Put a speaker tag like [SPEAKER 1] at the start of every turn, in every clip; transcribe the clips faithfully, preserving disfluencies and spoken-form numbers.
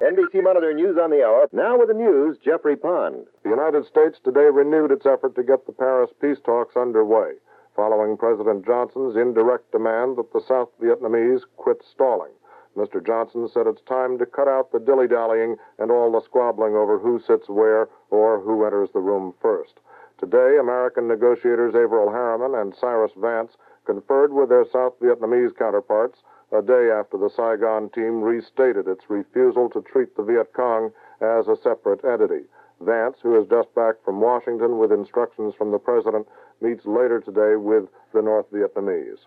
[SPEAKER 1] N B C Monitor News on the Hour. Now with the news, Jeffrey Pond.
[SPEAKER 2] The United States today renewed its effort to get the Paris peace talks underway, following President Johnson's indirect demand that the South Vietnamese quit stalling. Mister Johnson said it's time to cut out the dilly-dallying and all the squabbling over who sits where or who enters the room first. Today, American negotiators Averell Harriman and Cyrus Vance conferred with their South Vietnamese counterparts a day after the Saigon team restated its refusal to treat the Viet Cong as a separate entity. Vance, who is just back from Washington with instructions from the president, meets later today with the North Vietnamese.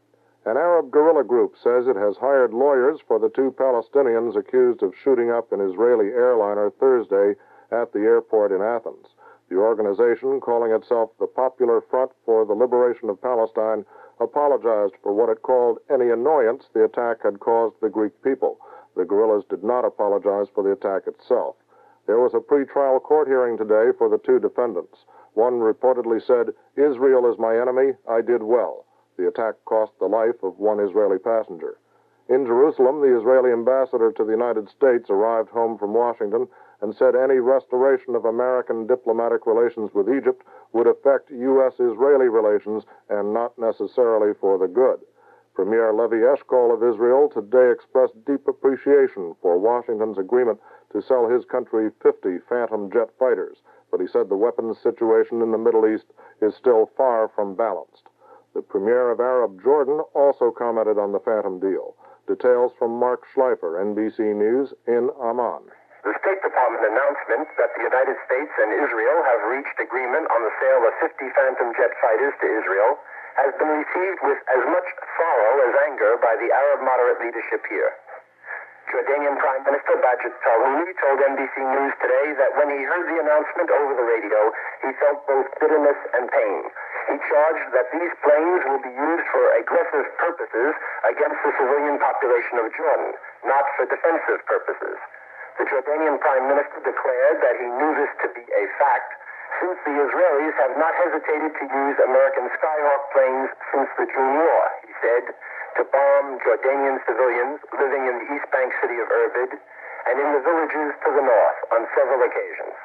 [SPEAKER 2] An Arab guerrilla group says it has hired lawyers for the two Palestinians accused of shooting up an Israeli airliner Thursday at the airport in Athens. The organization, calling itself the Popular Front for the Liberation of Palestine, apologized for what it called any annoyance the attack had caused the Greek people. The guerrillas did not apologize for the attack itself. There was a pre-trial court hearing today for the two defendants. One reportedly said, "Israel is my enemy, I did well." The attack cost the life of one Israeli passenger. In Jerusalem, the Israeli ambassador to the United States arrived home from Washington and said any restoration of American diplomatic relations with Egypt would affect U S Israeli relations and not necessarily for the good. Premier Levi Eshkol of Israel today expressed deep appreciation for Washington's agreement to sell his country fifty Phantom jet fighters, but he said the weapons situation in the Middle East is still far from balanced. The premier of Arab Jordan also commented on the Phantom deal. Details from Mark Schleifer, N B C News in Amman.
[SPEAKER 3] The State Department announcement that the United States and Israel have reached agreement on the sale of fifty Phantom jet fighters to Israel has been received with as much sorrow as anger by the Arab moderate leadership here. Jordanian Prime Minister Bajit Talhouni told N B C News today that when he heard the announcement over the radio, he felt both bitterness and pain. He charged that these planes will be used for aggressive purposes against the civilian population of Jordan, not for defensive purposes. The Jordanian Prime Minister declared that he knew this to be a fact, since the Israelis have not hesitated to use American Skyhawk planes since the June War, he said, to bomb Jordanian civilians living in the East Bank city of Irbid and in the villages to the north on several occasions.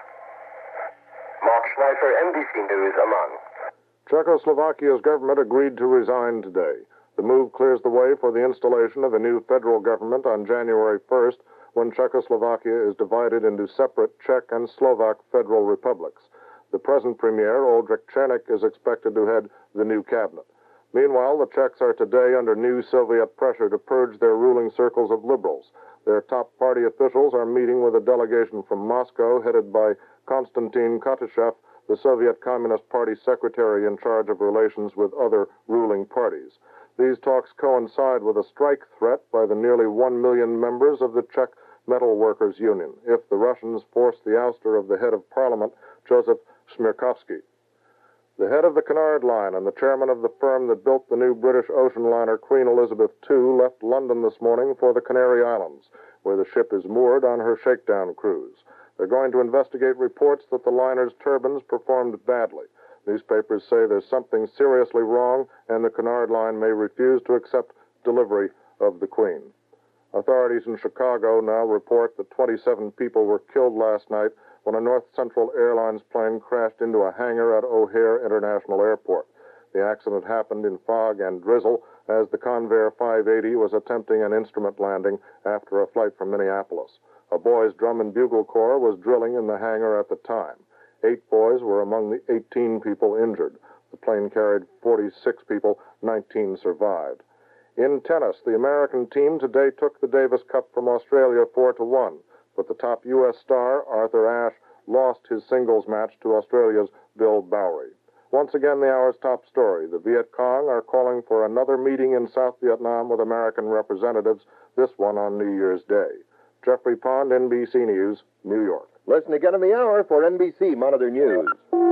[SPEAKER 3] Mark Schleifer, N B C News, Amman.
[SPEAKER 2] Czechoslovakia's government agreed to resign today. The move clears the way for the installation of a new federal government on January first, when Czechoslovakia is divided into separate Czech and Slovak federal republics. The present premier, Oldrich Černík, is expected to head the new cabinet. Meanwhile, the Czechs are today under new Soviet pressure to purge their ruling circles of liberals. Their top party officials are meeting with a delegation from Moscow headed by Konstantin Kutyshev, the Soviet Communist Party secretary in charge of relations with other ruling parties. These talks coincide with a strike threat by the nearly one million members of the Czech Metal Workers Union if the Russians force the ouster of the head of parliament, Joseph Smirkovsky. The head of the Cunard Line and the chairman of the firm that built the new British ocean liner Queen Elizabeth the Second left London this morning for the Canary Islands, where the ship is moored on her shakedown cruise. They're going to investigate reports that the liner's turbines performed badly. Newspapers say there's something seriously wrong, and the Cunard Line may refuse to accept delivery of the Queen. Authorities in Chicago now report that twenty-seven people were killed last night when a North Central Airlines plane crashed into a hangar at O'Hare International Airport. The accident happened in fog and drizzle as the Convair five eighty was attempting an instrument landing after a flight from Minneapolis. A boys' drum and bugle corps was drilling in the hangar at the time. Eight boys were among the eighteen people injured. The plane carried forty-six people, nineteen survived. In tennis, the American team today took the Davis Cup from Australia four to one, but the top U S star, Arthur Ashe, lost his singles match to Australia's Bill Bowry. Once again, the hour's top story. The Viet Cong are calling for another meeting in South Vietnam with American representatives, this one on New Year's Day. Jeffrey Pond, N B C News, New York.
[SPEAKER 1] Listen again in the hour for N B C Monitor News.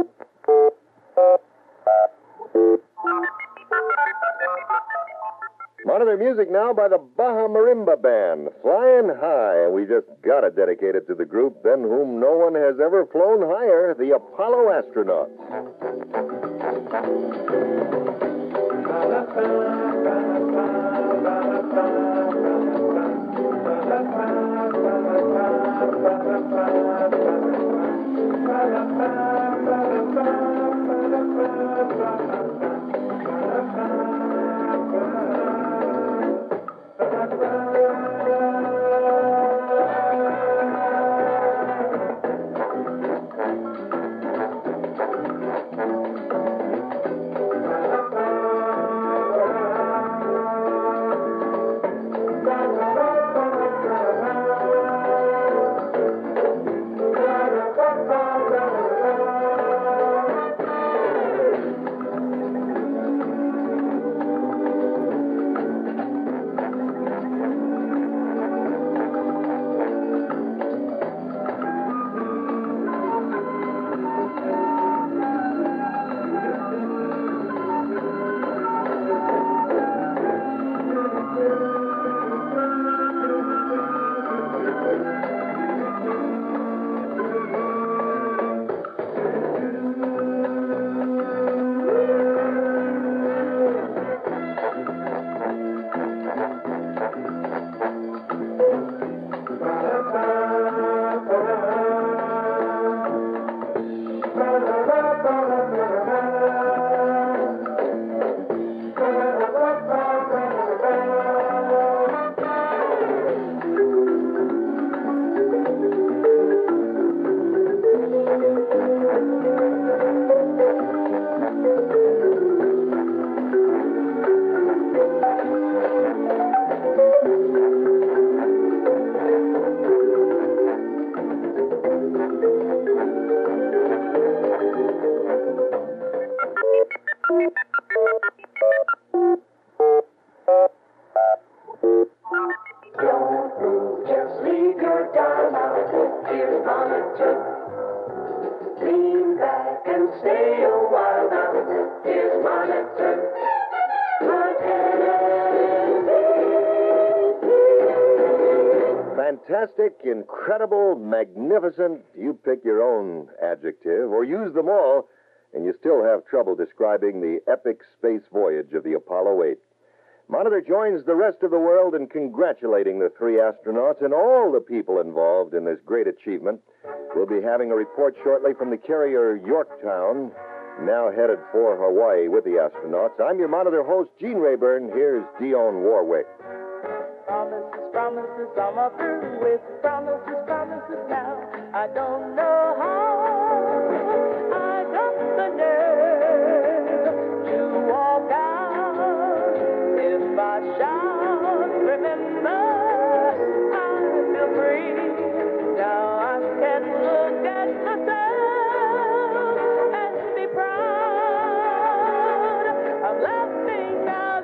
[SPEAKER 1] Monitor music now by the Baja Marimba Band, Flying High. And we just got to dedicate it to the group than whom no one has ever flown higher, the Apollo astronauts. Ba-da-ba, ba-da-ba, ba-da-ba, ba-da-ba, ba-da-ba.
[SPEAKER 4] monitor. Lean back and stay a while now. Here's monitor.
[SPEAKER 1] Fantastic, incredible, magnificent. You pick your own adjective or use them all, and you still have trouble describing the epic space voyage of the Apollo eight. Monitor joins the rest of the world in congratulating the three astronauts and all the people involved in this great achievement. We'll be having a report shortly from the carrier Yorktown, now headed for Hawaii with the astronauts. I'm your Monitor host, Gene Rayburn. Here's Dionne Warwick.
[SPEAKER 5] Promises, promises, I'm up through with promises, promises now. I don't know how I got the nerve to walk out. If I shout, remember, I feel free. Now I can look at myself and be proud. I'm laughing out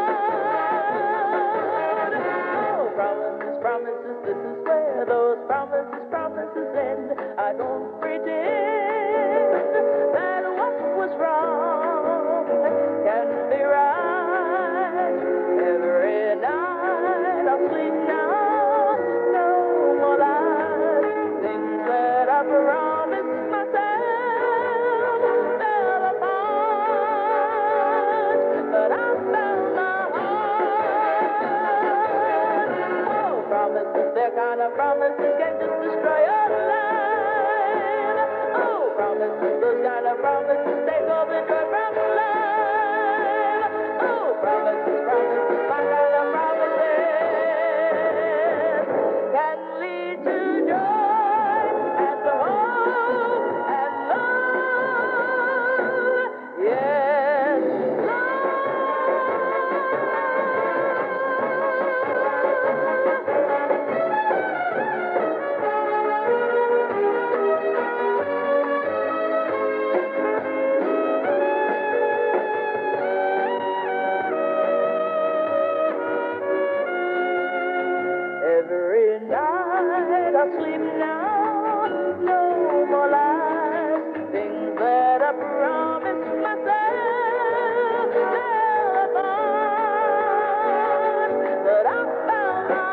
[SPEAKER 5] loud. Oh, promises, promises, this is where those promises, promises end. I don't pretend that what was wrong can be right. Every night I'll sleep now, no more lies. Things that I promised myself fell apart, but I found my heart. Oh, promises, they're kind of promises can just destroy your life. Oh, promises, those kind of promises take all the joy from life. Oh, promises, promises, my kind of promises can lead to joy and hope and love. Yes, every night I sleep now, no more lies. Things that I promised myself fell apart, but I found my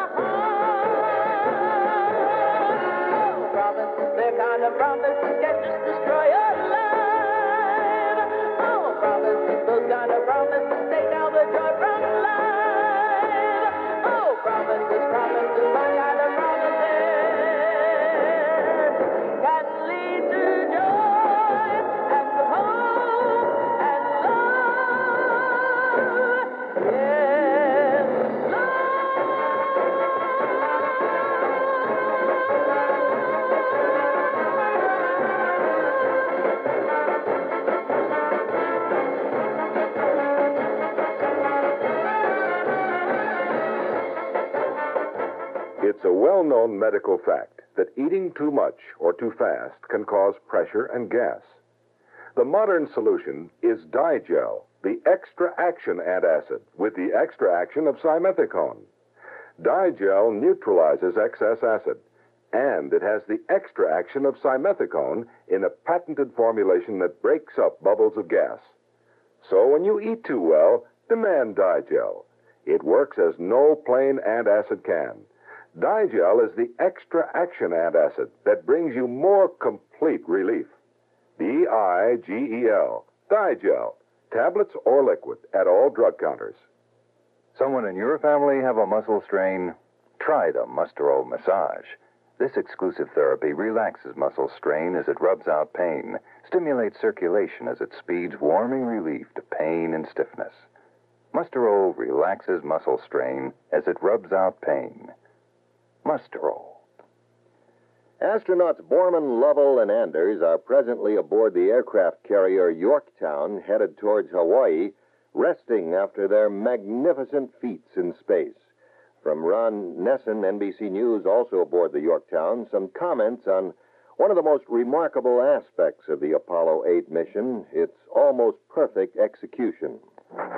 [SPEAKER 5] heart. Oh, promises, they're kind of promises can just destroy your life. Oh, promises, those kind of promises take all the joy from life. Oh, promises, promises, my kind of promises can lead to joy and hope and love. Yes,
[SPEAKER 6] It's a well-known medical fact that eating too much or too fast can cause pressure and gas. The modern solution is Digel, the extra action antacid with the extra action of simethicone. Digel neutralizes excess acid, and it has the extra action of simethicone in a patented formulation that breaks up bubbles of gas. So when you eat too well, demand Digel. It works as no plain antacid can. Digel is the extra action antacid that brings you more complete relief. D I G E L, Digel, tablets or liquid at all drug counters.
[SPEAKER 7] Someone in your family have a muscle strain? Try the Mustero massage. This exclusive therapy relaxes muscle strain as it rubs out pain, stimulates circulation as it speeds warming relief to pain and stiffness. Mustero relaxes muscle strain as it rubs out pain. Mustero.
[SPEAKER 1] Astronauts Borman, Lovell, and Anders are presently aboard the aircraft carrier Yorktown, headed towards Hawaii, resting after their magnificent feats in space. From Ron Nessen, N B C News, also aboard the Yorktown, some comments on one of the most remarkable aspects of the Apollo eight mission, its almost perfect execution.
[SPEAKER 3] The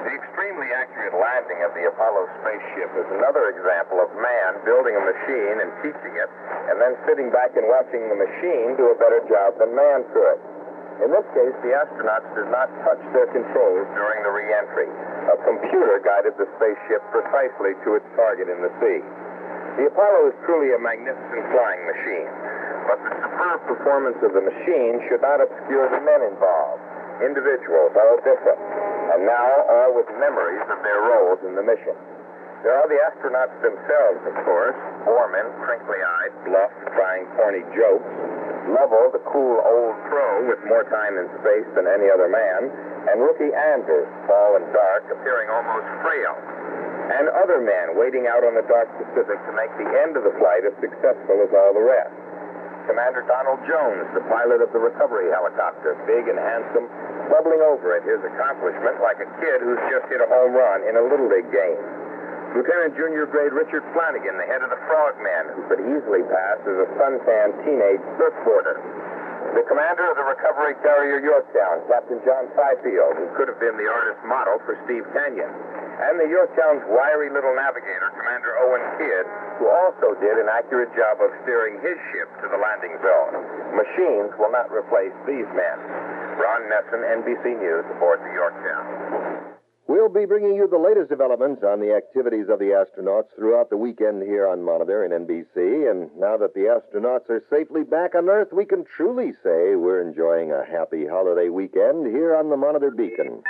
[SPEAKER 3] extremely accurate landing of the Apollo spaceship is another example of man building a machine and teaching it, and then sitting back and watching the machine do a better job than man could. In this case, the astronauts did not touch their controls during the re-entry. A computer guided the spaceship precisely to its target in the sea. The Apollo is truly a magnificent flying machine, but the superb performance of the machine should not obscure the men involved. Individuals, all different, and now all with memories of their roles in the mission. There are the astronauts themselves, of course. Borman, crinkly-eyed, bluff, trying corny jokes. Lovell, the cool old pro with more time in space than any other man. And rookie Anders, tall and dark, appearing almost frail. And other men waiting out on the dark Pacific to make the end of the flight as successful as all the rest. Commander Donald Jones, the pilot of the recovery helicopter, big and handsome, bubbling over at his accomplishment like a kid who's just hit a home run in a Little League game. Lieutenant Junior Grade Richard Flanagan, the head of the Frogmen, who could easily pass as a suntan teenage surfboarder. The commander of the recovery carrier Yorktown, Captain John Fifield, who could have been the artist model for Steve Kenyon. And the Yorktown's wiry little navigator, Commander Owen Kidd, who also did an accurate job of steering his ship to the landing zone. Machines will not replace these men. Ron Nesson, N B C News, aboard the Yorktown.
[SPEAKER 1] We'll be bringing you the latest developments on the activities of the astronauts throughout the weekend here on Monitor and N B C. And now that the astronauts are safely back on Earth, we can truly say we're enjoying a happy holiday weekend here on the Monitor Beacon.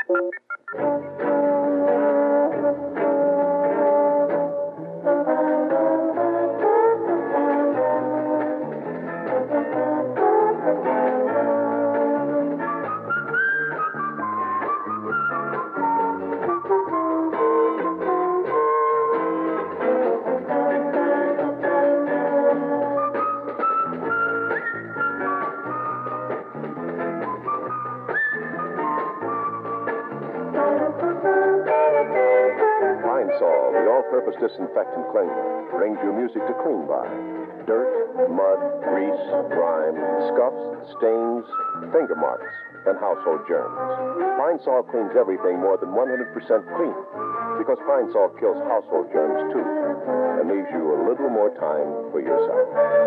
[SPEAKER 8] Pine-Sol, the all-purpose disinfectant cleaner, brings you music to clean by. Dirt, mud, grease, grime, scuffs, stains, finger marks, and household germs. Pine-Sol cleans everything more than one hundred percent clean, because Pine-Sol kills household germs, too, and leaves you a little more time for yourself.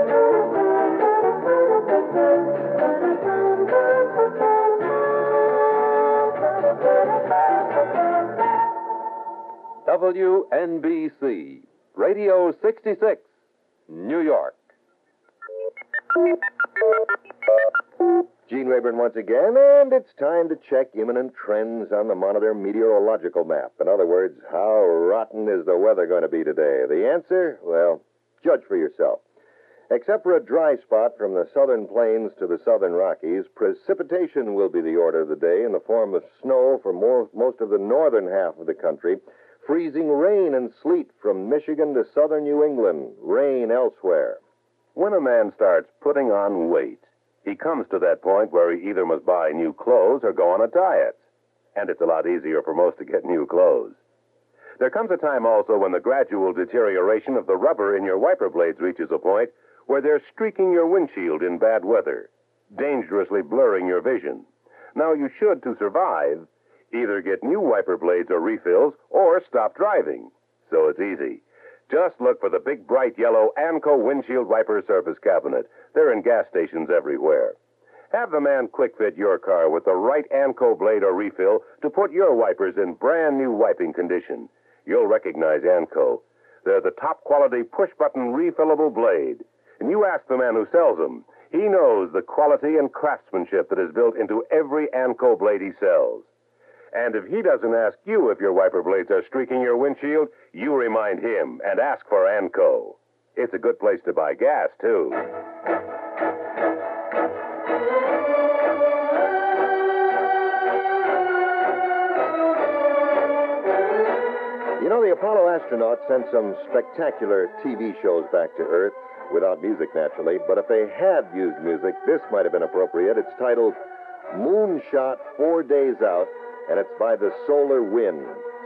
[SPEAKER 9] W N B C, Radio sixty-six, New York.
[SPEAKER 1] Gene Rayburn once again, and it's time to check imminent trends on the Monitor meteorological map. In other words, how rotten is the weather going to be today? The answer? Well, judge for yourself. Except for a dry spot from the southern plains to the southern Rockies, precipitation will be the order of the day in the form of snow for more, most of the northern half of the country, freezing rain and sleet from Michigan to southern New England, rain elsewhere.
[SPEAKER 6] When a man starts putting on weight, he comes to that point where he either must buy new clothes or go on a diet. And it's a lot easier for most to get new clothes. There comes a time also when the gradual deterioration of the rubber in your wiper blades reaches a point where they're streaking your windshield in bad weather, dangerously blurring your vision. Now, you should, to survive, either get new wiper blades or refills or stop driving. So it's easy. Just look for the big, bright yellow ANCO windshield wiper service cabinet. They're in gas stations everywhere. Have the man quick fit your car with the right ANCO blade or refill to put your wipers in brand new wiping condition. You'll recognize ANCO. They're the top quality push-button refillable blade. And you ask the man who sells them. He knows the quality and craftsmanship that is built into every ANCO blade he sells. And if he doesn't ask you if your wiper blades are streaking your windshield, you remind him and ask for ANCO. It's a good place to buy gas, too.
[SPEAKER 1] You know, the Apollo astronauts sent some spectacular T V shows back to Earth, without music, naturally. But if they had used music, this might have been appropriate. It's titled Moonshot Four Days Out, and it's by the Solar Wind.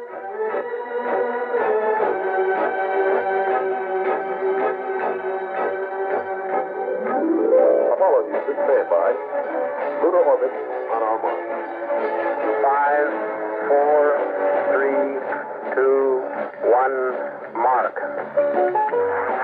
[SPEAKER 2] Apollo Houston, stand by. Lunar orbit on our mark.
[SPEAKER 3] Five, four, three, one, mark.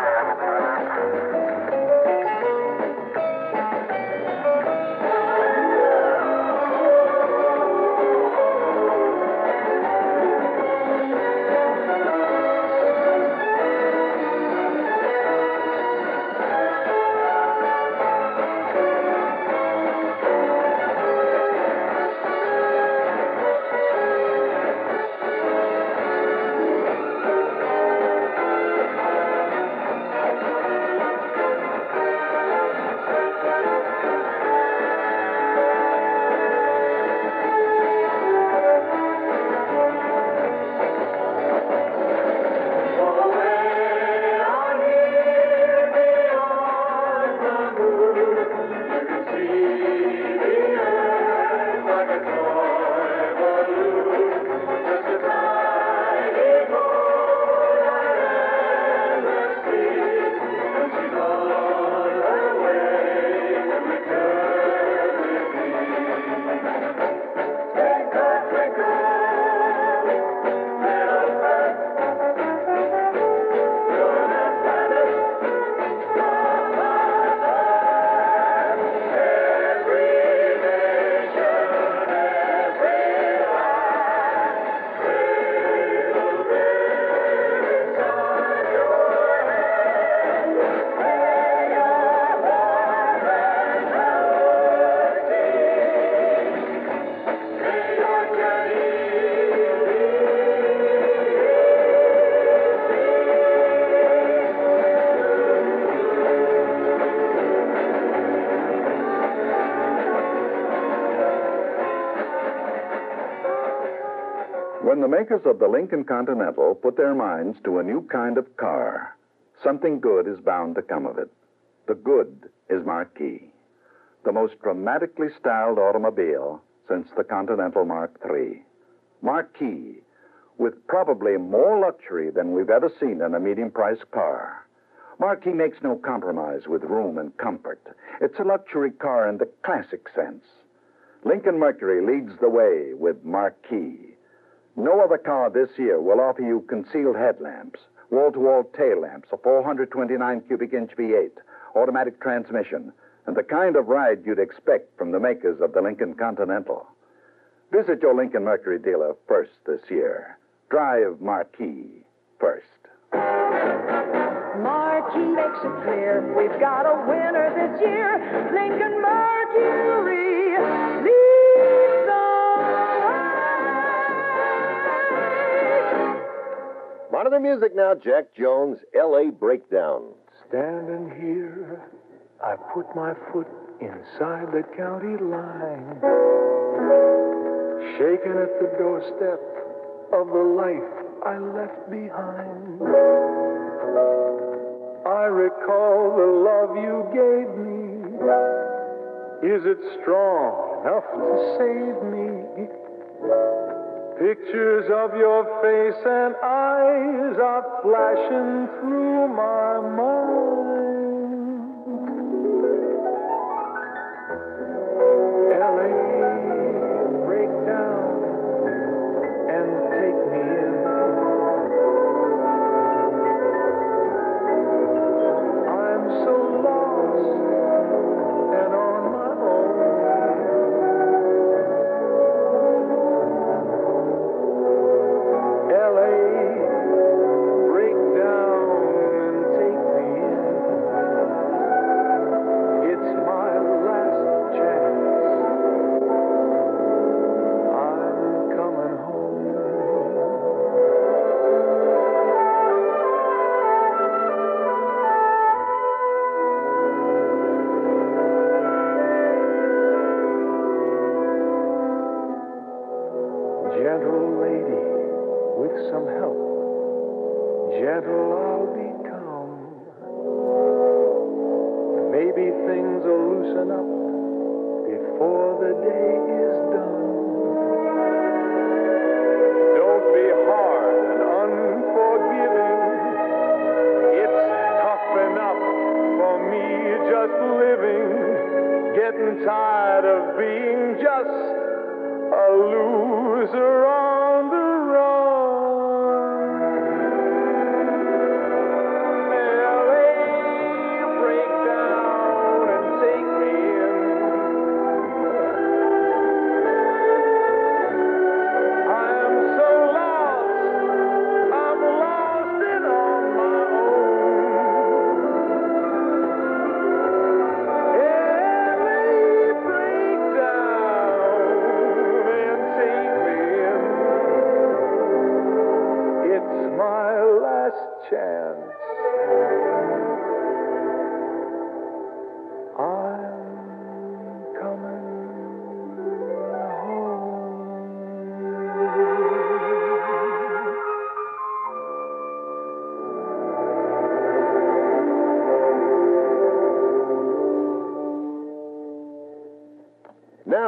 [SPEAKER 10] When the makers of the Lincoln Continental put their minds to a new kind of car, something good is bound to come of it. The good is Marquis, the most dramatically styled automobile since the Continental Mark three. Marquis, with probably more luxury than we've ever seen in a medium-priced car. Marquis makes no compromise with room and comfort. It's a luxury car in the classic sense. Lincoln Mercury leads the way with Marquis. No other car this year will offer you concealed headlamps, wall-to-wall tail lamps, a four hundred twenty-nine cubic inch V eight, automatic transmission, and the kind of ride you'd expect from the makers of the Lincoln Continental. Visit your Lincoln Mercury dealer first this year. Drive Marquis first.
[SPEAKER 5] Marquis makes it clear we've got a winner this year. Lincoln Mercury leads the
[SPEAKER 1] Monitor music now, Jack Jones, L A Breakdown.
[SPEAKER 11] Standing here, I put my foot inside the county line, shaking at the doorstep of the life I left behind. I recall the love you gave me. Is it strong enough to save me? Pictures of your face and eyes are flashing through my mind. L A, break down and take me in. I'm so lost and on my own. L A, break down and take me in. It's my last chance. I'm coming home. Gentle lady, with some help, gentle I'll become. Maybe things will loosen up before the day is done. Don't be hard and unforgiving. It's tough enough for me just living, getting tired of being just a loser on the run.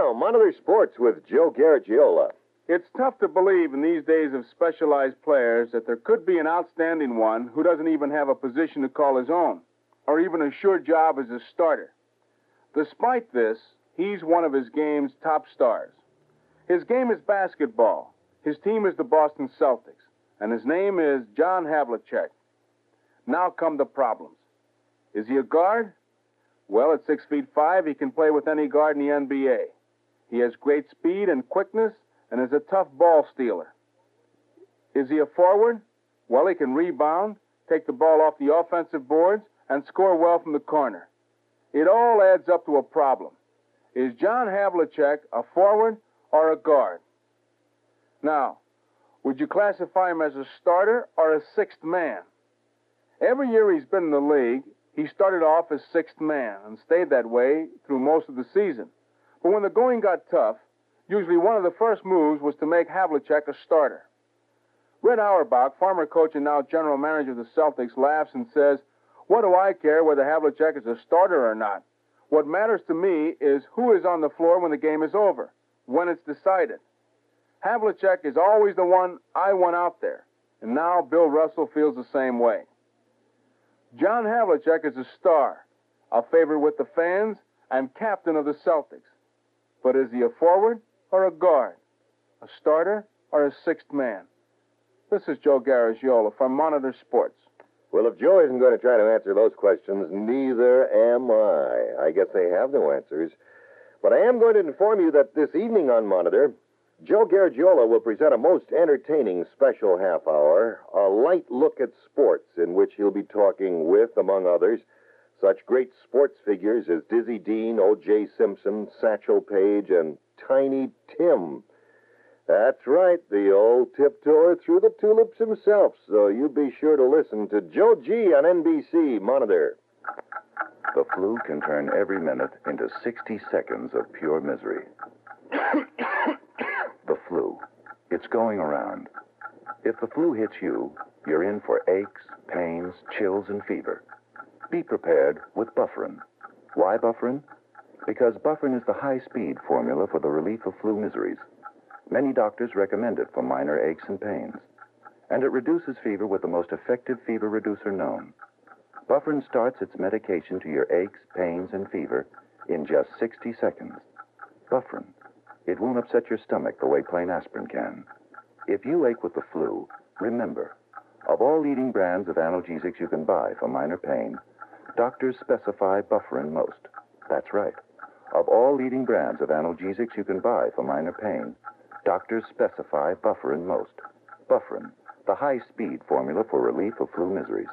[SPEAKER 1] Now, Monitor Sports with Joe Garagiola.
[SPEAKER 12] It's tough to believe in these days of specialized players that there could be an outstanding one who doesn't even have a position to call his own, or even a sure job as a starter. Despite this, he's one of his game's top stars. His game is basketball. His team is the Boston Celtics, and his name is John Havlicek. Now come the problems. Is he a guard? Well, at six feet five, he can play with any guard in the N B A. He has great speed and quickness and is a tough ball stealer. Is he a forward? Well, he can rebound, take the ball off the offensive boards, and score well from the corner. It all adds up to a problem. Is John Havlicek a forward or a guard? Now, would you classify him as a starter or a sixth man? Every year he's been in the league, he started off as sixth man and stayed that way through most of the season. But when the going got tough, usually one of the first moves was to make Havlicek a starter. Red Auerbach, former coach and now general manager of the Celtics, laughs and says, "What do I care whether Havlicek is a starter or not? What matters to me is who is on the floor when the game is over, when it's decided. Havlicek is always the one I want out there, and now Bill Russell feels the same way." John Havlicek is a star, a favorite with the fans, and captain of the Celtics. But is he a forward or a guard? A starter or a sixth man? This is Joe Garagiola from Monitor Sports.
[SPEAKER 1] Well, if Joe isn't going to try to answer those questions, neither am I. I guess they have no answers. But I am going to inform you that this evening on Monitor, Joe Garagiola will present a most entertaining special half hour, a light look at sports, in which he'll be talking with, among others, such great sports figures as Dizzy Dean, O J. Simpson, Satchel Paige, and Tiny Tim. That's right, the old tiptoer through the tulips himself, so you be sure to listen to Joe G. on N B C Monitor.
[SPEAKER 7] The flu can turn every minute into sixty seconds of pure misery. The flu. It's going around. If the flu hits you, you're in for aches, pains, chills, and fever. Be prepared with Bufferin. Why Bufferin? Because Bufferin is the high-speed formula for the relief of flu miseries. Many doctors recommend it for minor aches and pains. And it reduces fever with the most effective fever reducer known. Bufferin starts its medication to your aches, pains, and fever in just sixty seconds. Bufferin. It won't upset your stomach the way plain aspirin can. If you ache with the flu, remember, of all leading brands of analgesics you can buy for minor pain, doctors specify Bufferin most. That's right. Of all leading brands of analgesics you can buy for minor pain, doctors specify Bufferin most. Bufferin, the high-speed formula for relief of flu miseries.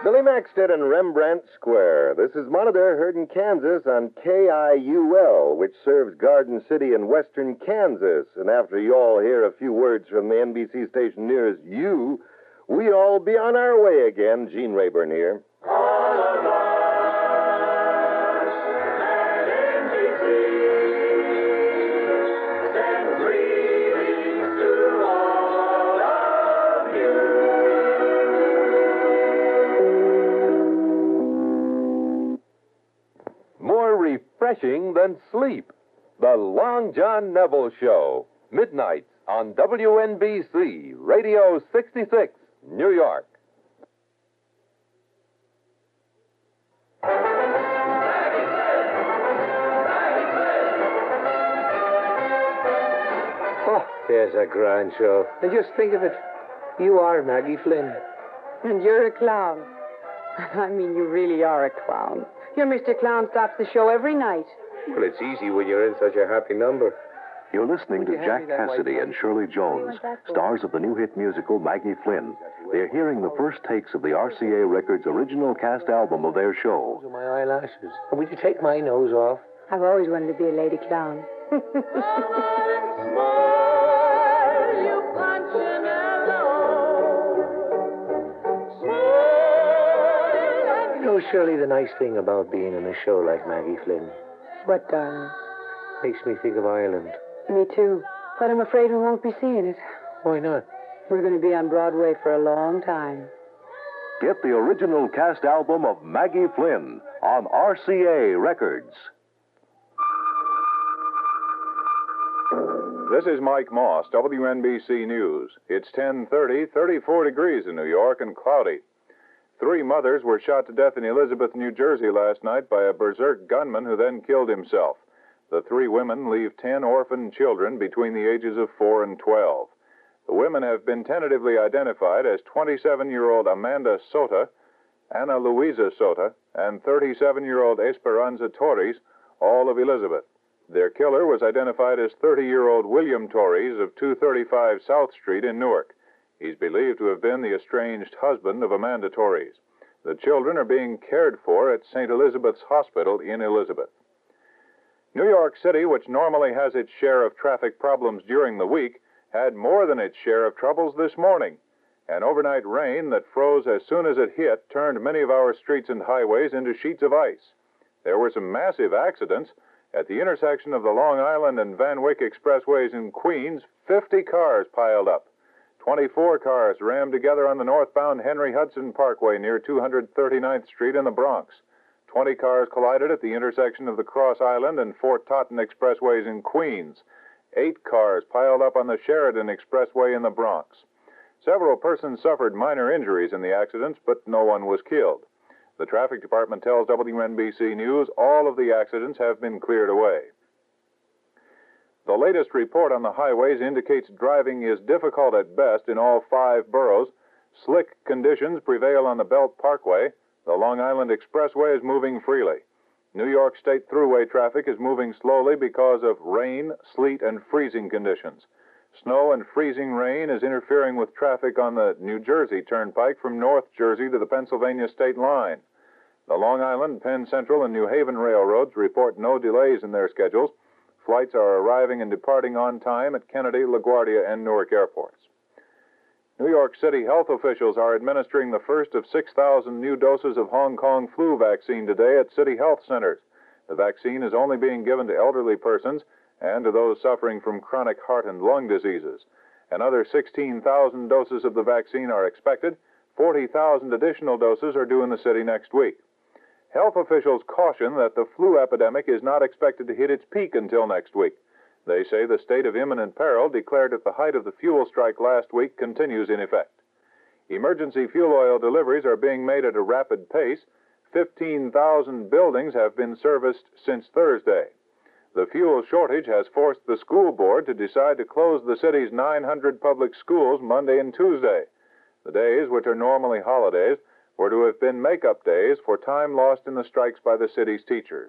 [SPEAKER 1] Billy Maxted and Rembrandt Square. This is Monitor, heard in Kansas on K I U L, which serves Garden City in western Kansas. And after you all hear a few words from the N B C station nearest you, we all be on our way again. Gene Rayburn here.
[SPEAKER 9] Refreshing than sleep. The Long John Neville Show. Midnights on W N B C, Radio sixty-six, New York.
[SPEAKER 13] Oh, there's a grand show. And just think of it. You are Maggie Flynn.
[SPEAKER 14] And you're a clown. I mean, you really are a clown. Your Mister Clown stops the show every night.
[SPEAKER 13] Well, it's easy when you're in such a happy number.
[SPEAKER 8] You're listening to Jack Cassidy and Shirley Jones, stars of the new hit musical Maggie Flynn. They're hearing the first takes of the R C A Records original cast album of their show.
[SPEAKER 13] Those are my eyelashes. And would you take my nose off?
[SPEAKER 14] I've always wanted to be a lady clown.
[SPEAKER 13] You know, Shirley, the nice thing about being in a show like Maggie Flynn
[SPEAKER 14] What, darling?
[SPEAKER 13] makes me think of Ireland.
[SPEAKER 14] Me too. But I'm afraid we won't be seeing it.
[SPEAKER 13] Why not?
[SPEAKER 14] We're going to be on Broadway for a long time.
[SPEAKER 8] Get the original cast album of Maggie Flynn on R C A Records.
[SPEAKER 15] This is Mike Moss, W N B C News. It's ten thirty, thirty-four degrees in New York and cloudy. Three mothers were shot to death in Elizabeth, New Jersey last night by a berserk gunman who then killed himself. The three women leave ten orphaned children between the ages of four and twelve. The women have been tentatively identified as twenty-seven-year-old Amanda Sota, Ana Luisa Sota, and thirty-seven-year-old Esperanza Torres, all of Elizabeth. Their killer was identified as thirty-year-old William Torres of two thirty-five South Street in Newark. He's believed to have been the estranged husband of Amanda Torres. The children are being cared for at Saint Elizabeth's Hospital in Elizabeth. New York City, which normally has its share of traffic problems during the week, had more than its share of troubles this morning. An overnight rain that froze as soon as it hit turned many of our streets and highways into sheets of ice. There were some massive accidents. At the intersection of the Long Island and Van Wyck expressways in Queens, fifty cars piled up. twenty-four cars rammed together on the northbound Henry Hudson Parkway near two hundred thirty-ninth Street in the Bronx. twenty cars collided at the intersection of the Cross Island and Fort Totten expressways in Queens. Eight cars piled up on the Sheridan Expressway in the Bronx. Several persons suffered minor injuries in the accidents, but no one was killed. The traffic department tells W N B C News all of the accidents have been cleared away. The latest report on the highways indicates driving is difficult at best in all five boroughs. Slick conditions prevail on the Belt Parkway. The Long Island Expressway is moving freely. New York State Thruway traffic is moving slowly because of rain, sleet, and freezing conditions. Snow and freezing rain is interfering with traffic on the New Jersey Turnpike from North Jersey to the Pennsylvania state line. The Long Island, Penn Central, and New Haven railroads report no delays in their schedules. Flights are arriving and departing on time at Kennedy, LaGuardia, and Newark airports. New York City health officials are administering the first of six thousand new doses of Hong Kong flu vaccine today at city health centers. The vaccine is only being given to elderly persons and to those suffering from chronic heart and lung diseases. Another sixteen thousand doses of the vaccine are expected. forty thousand additional doses are due in the city next week. Health officials caution that the flu epidemic is not expected to hit its peak until next week. They say the state of imminent peril declared at the height of the fuel strike last week continues in effect. Emergency fuel oil deliveries are being made at a rapid pace. fifteen thousand buildings have been serviced since Thursday. The fuel shortage has forced the school board to decide to close the city's nine hundred public schools Monday and Tuesday. The days, which are normally holidays, were to have been make-up days for time lost in the strikes by the city's teachers.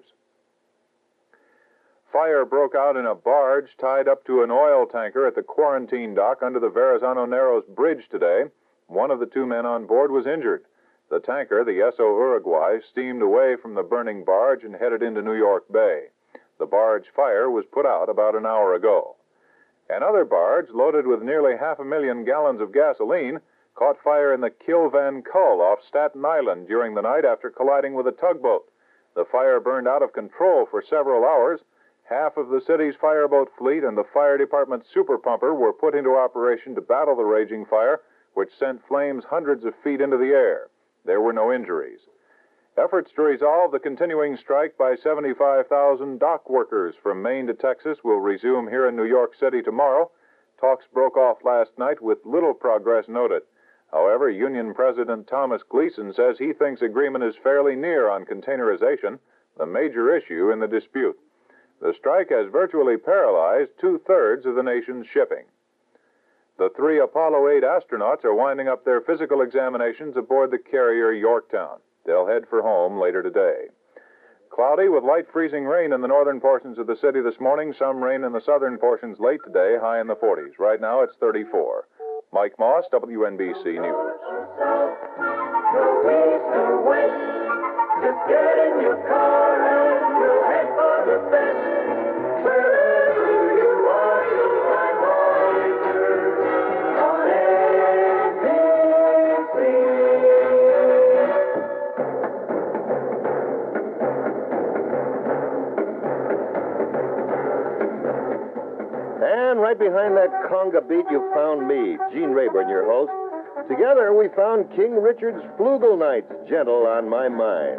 [SPEAKER 15] Fire broke out in a barge tied up to an oil tanker at the quarantine dock under the Verrazano Narrows Bridge today. One of the two men on board was injured. The tanker, the S O Uruguay, steamed away from the burning barge and headed into New York Bay. The barge fire was put out about an hour ago. Another barge, loaded with nearly half a million gallons of gasoline, caught fire in the Kill Van Kull off Staten Island during the night after colliding with a tugboat. The fire burned out of control for several hours. Half of the city's fireboat fleet and the fire department's super pumper were put into operation to battle the raging fire, which sent flames hundreds of feet into the air. There were no injuries. Efforts to resolve the continuing strike by seventy-five thousand dock workers from Maine to Texas will resume here in New York City tomorrow. Talks broke off last night with little progress noted. However, Union President Thomas Gleason says he thinks agreement is fairly near on containerization, the major issue in the dispute. The strike has virtually paralyzed two-thirds of the nation's shipping. The three Apollo eight astronauts are winding up their physical examinations aboard the carrier Yorktown. They'll head for home later today. Cloudy with light freezing rain in the northern portions of the city this morning, some rain in the southern portions late today, high in the forties. Right now it's thirty-four. Mike Moss, W N B C News.
[SPEAKER 4] Just get in your car and you'll head for the best. Wherever you are, you'll find Monitor on N B C.
[SPEAKER 1] And right behind that conga beat, you found me, Gene Rayburn, your host. Together, we found King Richard's Flugel Nights, Gentle on My Mind.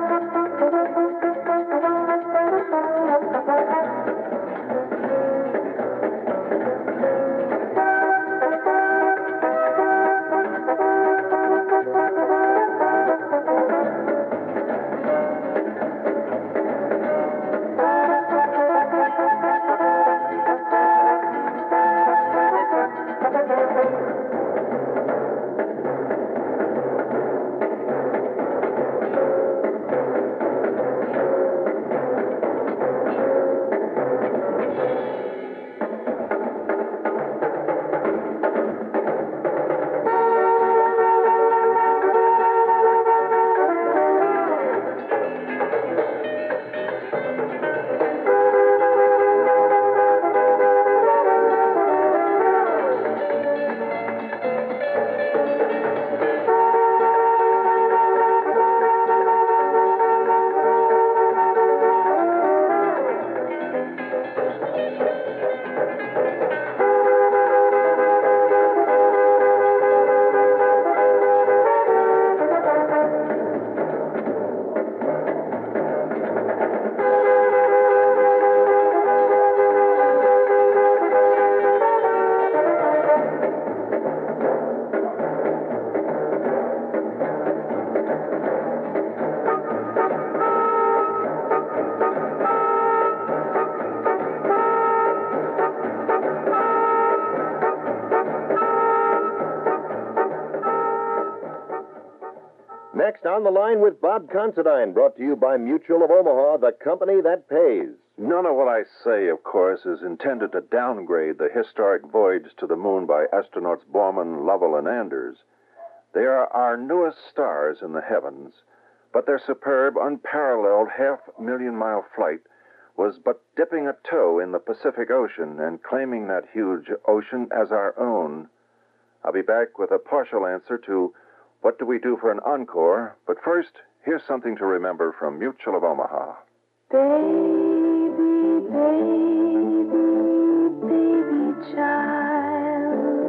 [SPEAKER 1] Next, on the line with Bob Considine, brought to you by Mutual of Omaha, the company that pays.
[SPEAKER 10] None of what I say, of course, is intended to downgrade the historic voyage to the moon by astronauts Borman, Lovell, and Anders. They are our newest stars in the heavens, but their superb, unparalleled half-million-mile flight was but dipping a toe in the Pacific Ocean and claiming that huge ocean as our own. I'll be back with a partial answer to what do we do for an encore, but first, here's something to remember from Mutual of Omaha.
[SPEAKER 4] Baby, baby, baby child,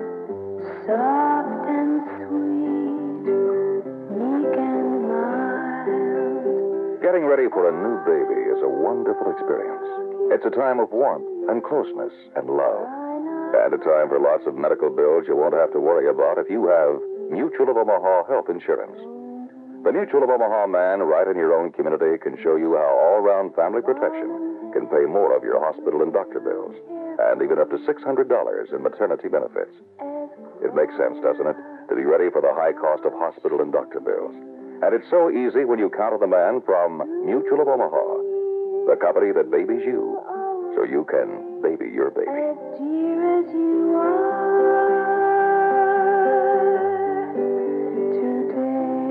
[SPEAKER 4] soft and sweet, meek and mild.
[SPEAKER 7] Getting ready for a new baby is a wonderful experience. It's a time of warmth and closeness and love. And a time for lots of medical bills you won't have to worry about if you have Mutual of Omaha Health Insurance. The Mutual of Omaha man right in your own community can show you how all-round family protection can pay more of your hospital and doctor bills, and even up to six hundred dollars in maternity benefits. It makes sense, doesn't it, to be ready for the high cost of hospital and doctor bills. And it's so easy when you count on the man from Mutual of Omaha, the company that babies you, so you can baby your baby.
[SPEAKER 4] As dear as you are today.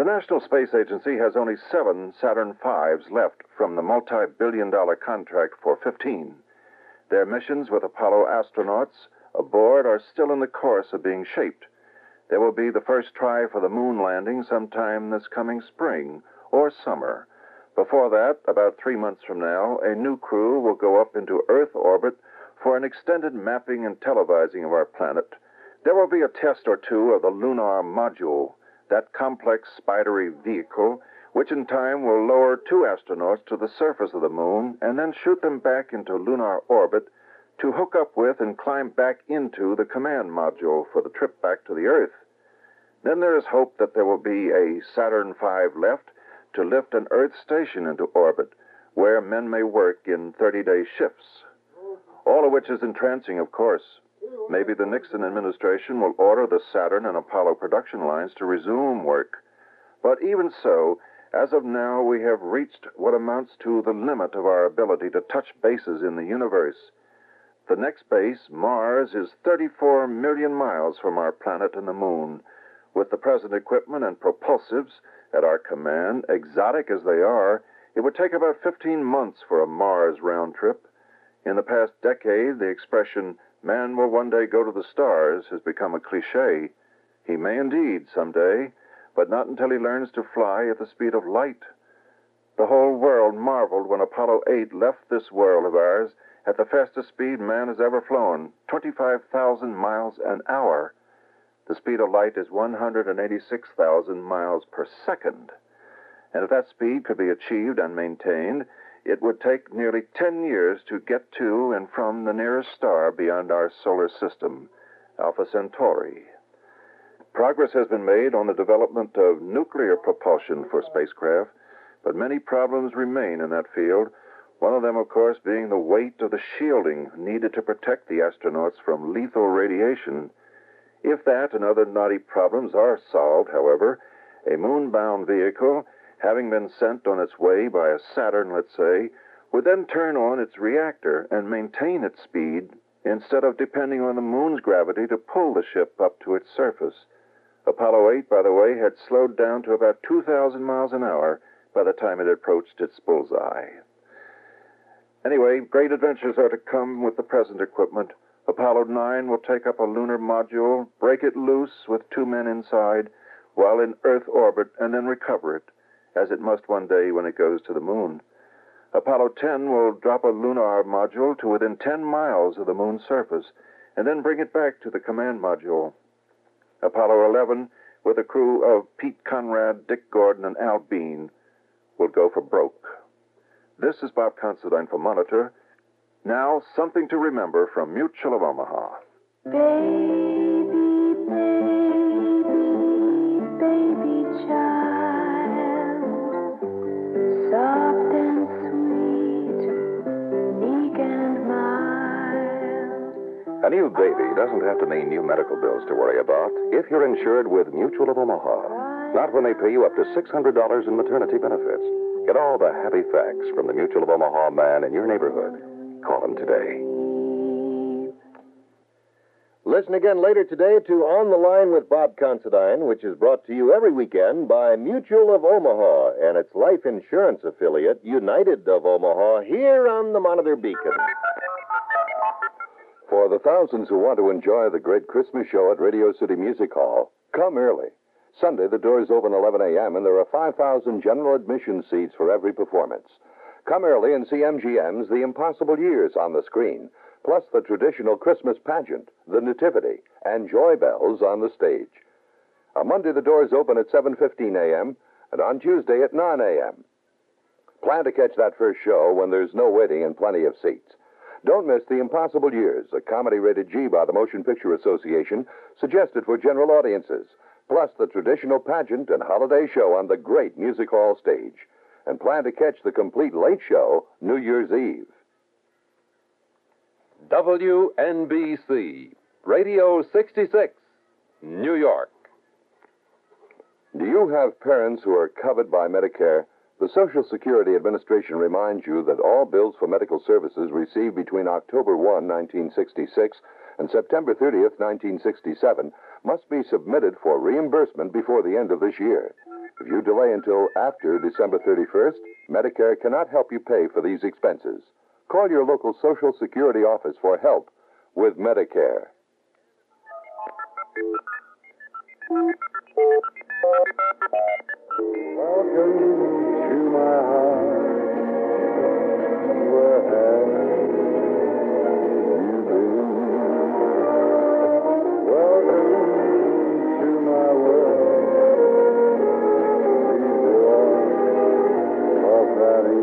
[SPEAKER 10] National Space Agency has only seven Saturn fives left from the multi-billion dollar contract for fifteen. Their missions with Apollo astronauts aboard are still in the course of being shaped. There will be the first try for the moon landing sometime this coming spring or summer. Before that, about three months from now, a new crew will go up into Earth orbit for an extended mapping and televising of our planet. There will be a test or two of the lunar module, that complex spidery vehicle, which in time will lower two astronauts to the surface of the moon and then shoot them back into lunar orbit to hook up with and climb back into the command module for the trip back to the Earth. Then there is hope that there will be a Saturn five left to lift an Earth station into orbit, where men may work in thirty-day shifts. All of which is entrancing, of course. Maybe the Nixon administration will order the Saturn and Apollo production lines to resume work. But even so, as of now, we have reached what amounts to the limit of our ability to touch bases in the universe. The next base, Mars, is thirty-four million miles from our planet and the moon. With the present equipment and propulsives at our command, exotic as they are, it would take about fifteen months for a Mars round trip. In the past decade, the expression, man will one day go to the stars, has become a cliche. He may indeed someday, but not until he learns to fly at the speed of light. The whole world marveled when Apollo eight left this world of ours at the fastest speed man has ever flown, twenty-five thousand miles an hour. The speed of light is one hundred eighty-six thousand miles per second. And if that speed could be achieved and maintained, it would take nearly ten years to get to and from the nearest star beyond our solar system, Alpha Centauri. Progress has been made on the development of nuclear propulsion for spacecraft, but many problems remain in that field, one of them, of course, being the weight of the shielding needed to protect the astronauts from lethal radiation. If that and other knotty problems are solved, however, a moon-bound vehicle, having been sent on its way by a Saturn, let's say, would then turn on its reactor and maintain its speed instead of depending on the moon's gravity to pull the ship up to its surface. Apollo eight, by the way, had slowed down to about two thousand miles an hour by the time it approached its bullseye. Anyway, great adventures are to come with the present equipment. Apollo nine will take up a lunar module, break it loose with two men inside, while in Earth orbit, and then recover it, as it must one day when it goes to the moon. Apollo ten will drop a lunar module to within ten miles of the moon's surface, and then bring it back to the command module. Apollo eleven, with a crew of Pete Conrad, Dick Gordon, and Al Bean, will go for broke. This is Bob Considine for Monitor. Now, something to remember from Mutual of Omaha.
[SPEAKER 4] Baby, baby, baby child, soft and sweet, meek and mild.
[SPEAKER 6] A new baby doesn't have to mean new medical bills to worry about if you're insured with Mutual of Omaha. Not when they pay you up to six hundred dollars in maternity benefits. Get all the happy facts from the Mutual of Omaha man in your neighborhood. Call him today.
[SPEAKER 1] Listen again later today to On the Line with Bob Considine, which is brought to you every weekend by Mutual of Omaha and its life insurance affiliate, United of Omaha, here on the Monitor Beacon.
[SPEAKER 16] For the thousands who want to enjoy the great Christmas show at Radio City Music Hall, come early. Sunday, the doors open eleven a.m., and there are five thousand general admission seats for every performance. Come early and see M G M's The Impossible Years on the screen, plus the traditional Christmas pageant, the Nativity, and Joy Bells on the stage. On Monday, the doors open at seven fifteen a.m., and on Tuesday at nine a.m. Plan to catch that first show when there's no waiting and plenty of seats. Don't miss The Impossible Years, a comedy rated G by the Motion Picture Association, suggested for general audiences, plus the traditional pageant and holiday show on the great music hall stage. And plan to catch the complete late show New Year's Eve.
[SPEAKER 9] W N B C, Radio sixty-six, New York.
[SPEAKER 16] Do you have parents who are covered by Medicare? The Social Security Administration reminds you that all bills for medical services received between October first, nineteen sixty-six and September thirtieth, nineteen sixty-seven must be submitted for reimbursement before the end of this year. If you delay until after December thirty-first, Medicare cannot help you pay for these expenses. Call your local Social Security office for help with Medicare.
[SPEAKER 11] Welcome to my heart. Where have you been? Welcome to my world. Please go on, walk right in.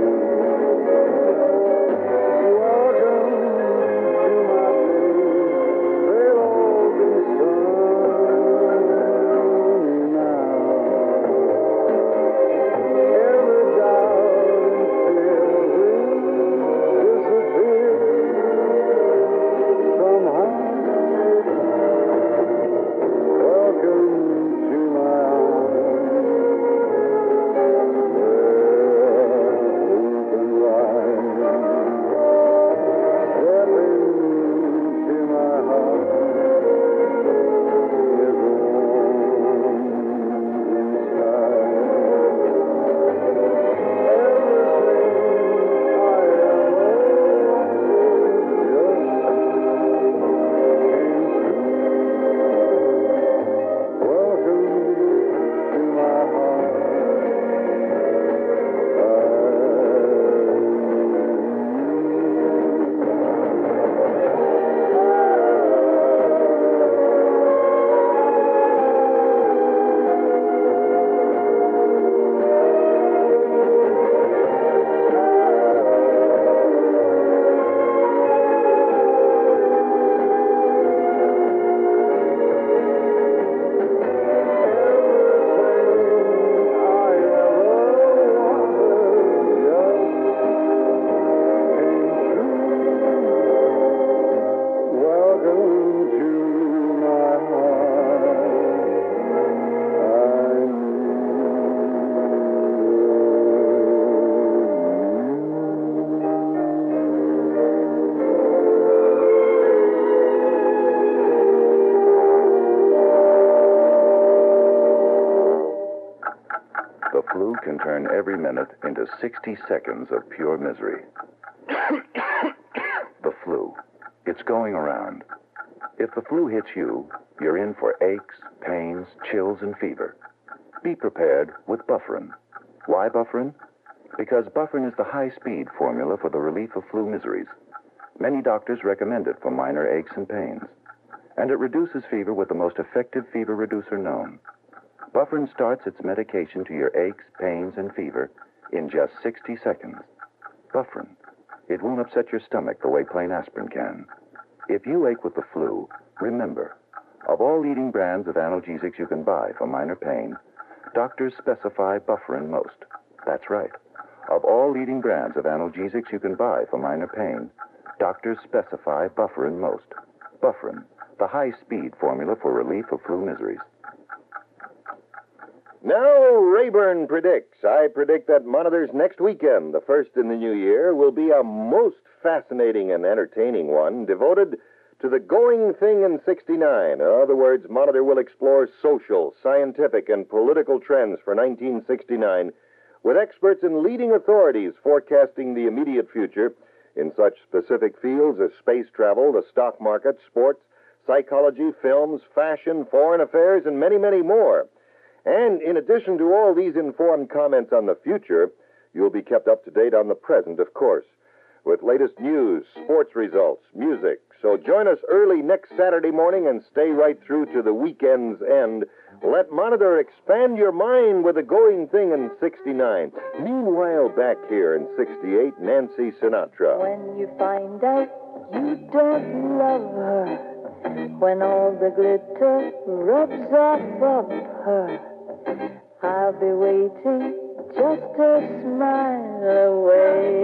[SPEAKER 11] Welcome to my days. They'll all be sunny now. Every doubt and fear will disappear somehow. Welcome to my arms, where we can ride. Step into my heart is warm inside.
[SPEAKER 7] The flu can turn every minute into sixty seconds of pure misery. The flu. It's going around. If the flu hits you, you're in for aches, pains, chills, and fever. Be prepared with Bufferin. Why Bufferin? Because Bufferin is the high-speed formula for the relief of flu miseries. Many doctors recommend it for minor aches and pains. And it reduces fever with the most effective fever reducer known. Bufferin starts its medication to your aches, pains, and fever in just sixty seconds. Bufferin. It won't upset your stomach the way plain aspirin can. If you ache with the flu, remember, of all leading brands of analgesics you can buy for minor pain, doctors specify Bufferin most. That's right. Of all leading brands of analgesics you can buy for minor pain, doctors specify Bufferin most. Bufferin, the high-speed formula for relief of flu miseries.
[SPEAKER 1] Now, Rayburn predicts. I predict that Monitor's next weekend, the first in the new year, will be a most fascinating and entertaining one devoted to the going thing in sixty-nine. In other words, Monitor will explore social, scientific, and political trends for nineteen sixty-nine with experts and leading authorities forecasting the immediate future in such specific fields as space travel, the stock market, sports, psychology, films, fashion, foreign affairs, and many, many more. And in addition to all these informed comments on the future, you'll be kept up to date on the present, of course, with latest news, sports results, music. So join us early next Saturday morning and stay right through to the weekend's end. Let Monitor expand your mind with the going thing in sixty-nine. Meanwhile, back here in sixty-eight, Nancy Sinatra.
[SPEAKER 17] When you find out you don't love her, when all the glitter rubs off of her, I'll be waiting just a smile away.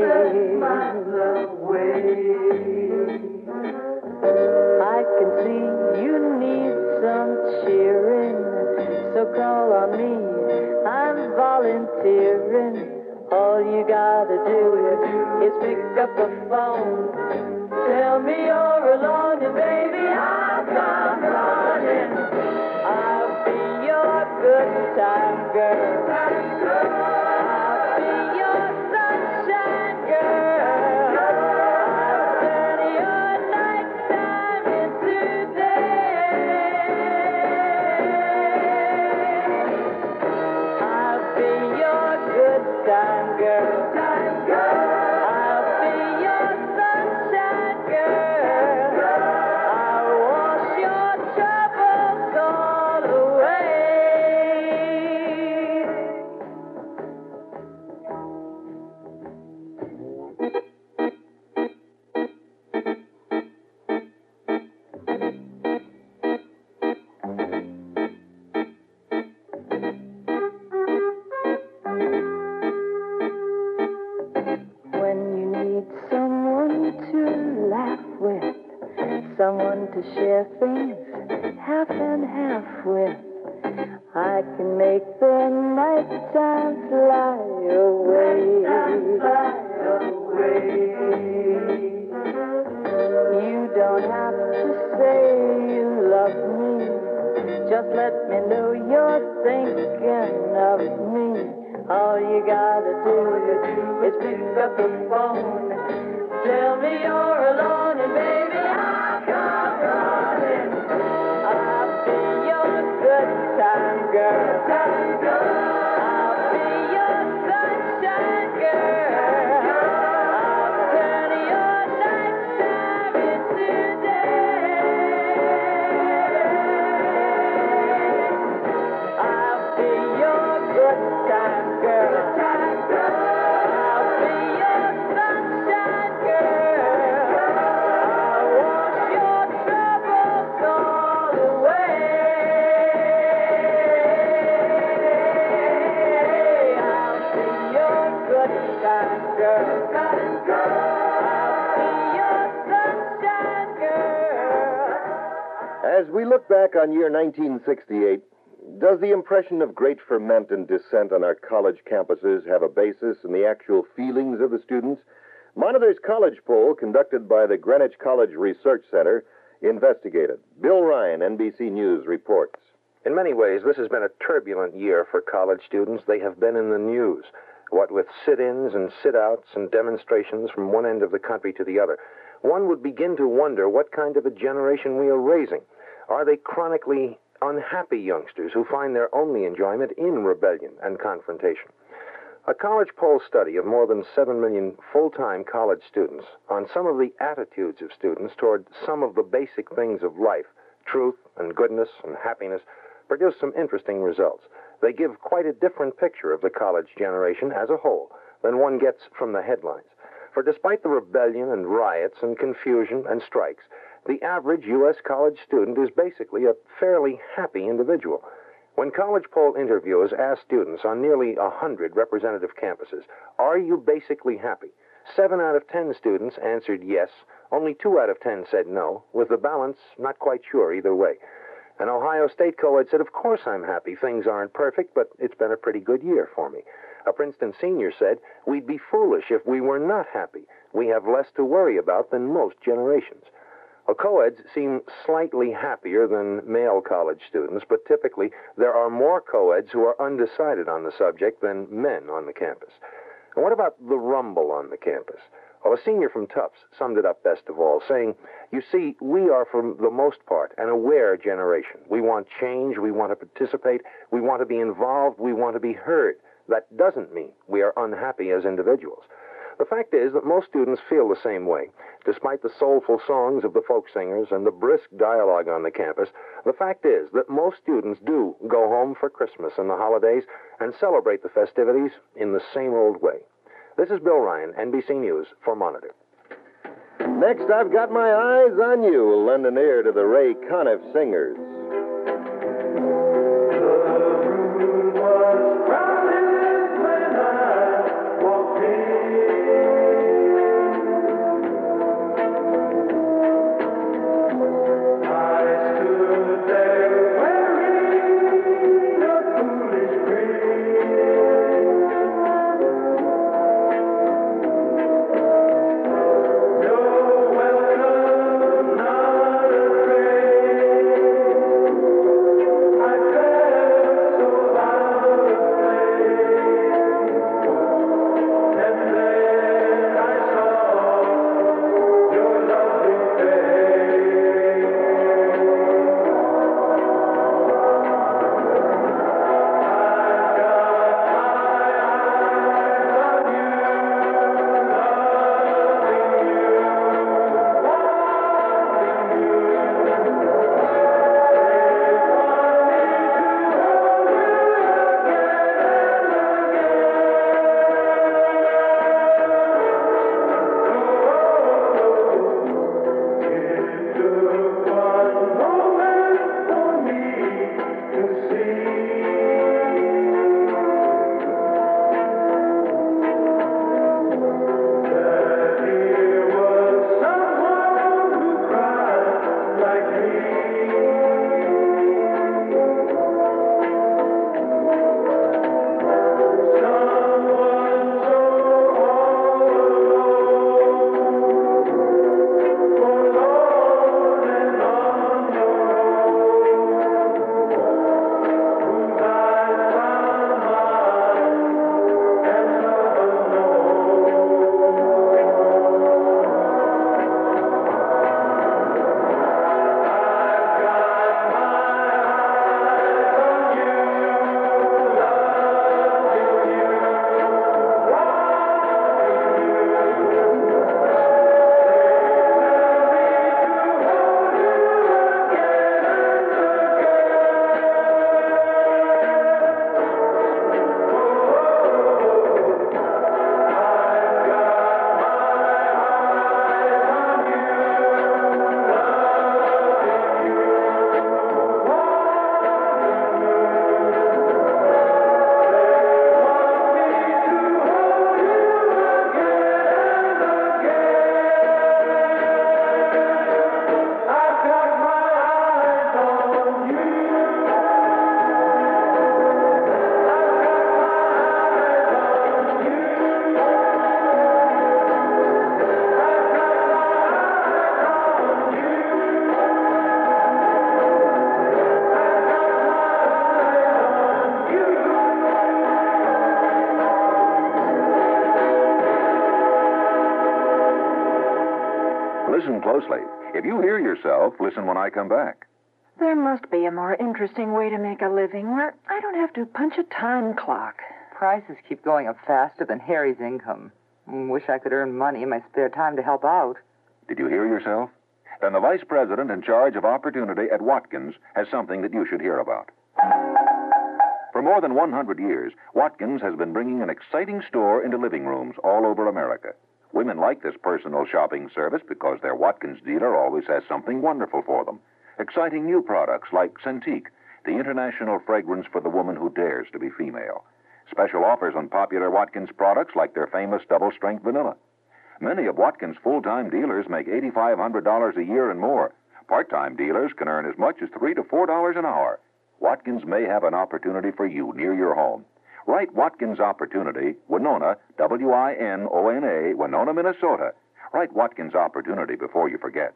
[SPEAKER 17] I can see you need some cheering, so call on me, I'm volunteering. All you gotta do is pick up the phone, tell me you're alone, and baby, I'll come running. I'll be your good time, girl. I'll be your sunshine, girl. I'll turn your nighttime into day. I'll be your good time, girl. I'll be your sunshine, girl. I'll wash your troubles all away. When you need someone to laugh with, someone to share things half and half with, I can make the night time fly away. You don't have to say you love me, just let me know you're thinking of me. All you gotta do is pick up the phone, tell me you're alone, and baby, I'll come running. I'll be your good time, girl. I'll be your sunshine, girl. I'll turn your nighttime into day. I'll be your good time, girl. I'll be your sunshine, girl. I'll wash your troubles all away. I'll be your good time, girl. I'll be your sunshine, girl.
[SPEAKER 1] As we look back on year nineteen sixty-eight, does the impression of great ferment and dissent on our college campuses have a basis in the actual feelings of the students? Monitor's college poll, conducted by the Greenwich College Research Center, investigated. Bill Ryan, N B C News, reports.
[SPEAKER 18] In many ways, this has been a turbulent year for college students. They have been in the news, what with sit-ins and sit-outs and demonstrations from one end of the country to the other. One would begin to wonder what kind of a generation we are raising. Are they chronically unhappy youngsters who find their only enjoyment in rebellion and confrontation? A college poll study of more than seven million full-time college students on some of the attitudes of students toward some of the basic things of life, truth and goodness and happiness, produced some interesting results. They give quite a different picture of the college generation as a whole than one gets from the headlines. For despite the rebellion and riots and confusion and strikes, the average U S college student is basically a fairly happy individual. When college poll interviewers asked students on nearly a hundred representative campuses, "Are you basically happy?" Seven out of ten students answered yes. Only two out of ten said no, with the balance not quite sure either way. An Ohio State co-ed said, "Of course I'm happy. Things aren't perfect, but it's been a pretty good year for me." A Princeton senior said, "We'd be foolish if we were not happy. We have less to worry about than most generations." Well, co-eds seem slightly happier than male college students, but typically there are more co-eds who are undecided on the subject than men on the campus. And what about the rumble on the campus? Well, a senior from Tufts summed it up best of all, saying, "You see, we are, for the most part, an aware generation. We want change, we want to participate, we want to be involved, we want to be heard. That doesn't mean we are unhappy as individuals." The fact is that most students feel the same way. Despite the soulful songs of the folk singers and the brisk dialogue on the campus, the fact is that most students do go home for Christmas and the holidays and celebrate the festivities in the same old way. This is Bill Ryan, N B C News for Monitor.
[SPEAKER 1] Next, I've got my eyes on you. Lend an ear to the Ray Conniff Singers.
[SPEAKER 4] Bye.
[SPEAKER 7] Listen closely. If you hear yourself, listen when I come back.
[SPEAKER 19] There must be a more interesting way to make a living where I don't have to punch a time clock.
[SPEAKER 20] Prices keep going up faster than Harry's income. Wish I could earn money in my spare time to help out.
[SPEAKER 7] Did you hear yourself? Then the vice president in charge of opportunity at Watkins has something that you should hear about. For more than one hundred years, Watkins has been bringing an exciting store into living rooms all over America. Women like this personal shopping service because their Watkins dealer always has something wonderful for them. Exciting new products like Centique, the international fragrance for the woman who dares to be female. Special offers on popular Watkins products like their famous double-strength vanilla. Many of Watkins' full-time dealers make eight thousand five hundred dollars a year and more. Part-time dealers can earn as much as three to four dollars an hour. Watkins may have an opportunity for you near your home. Write Watkins Opportunity, Winona, W I N O N A, Winona, Minnesota. Write Watkins Opportunity before you forget.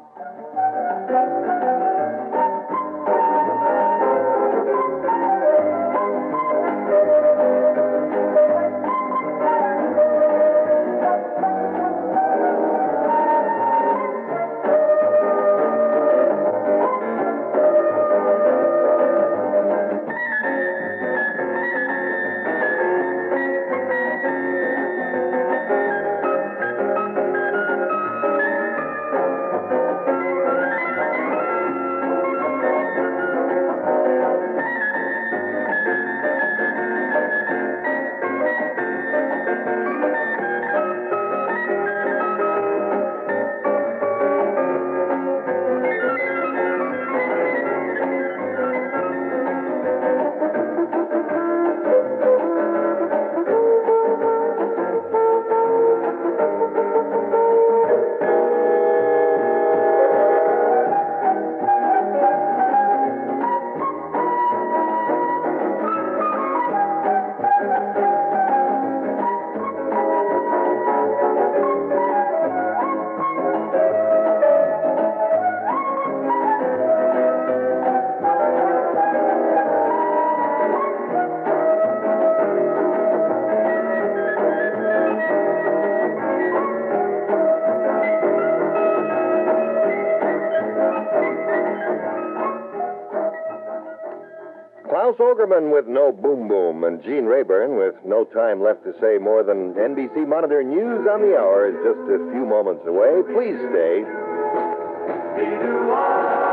[SPEAKER 1] Klaus Ogerman with No Boom Boom, and Gene Rayburn with no time left to say more than N B C Monitor News on the Hour is just a few moments away. Please stay.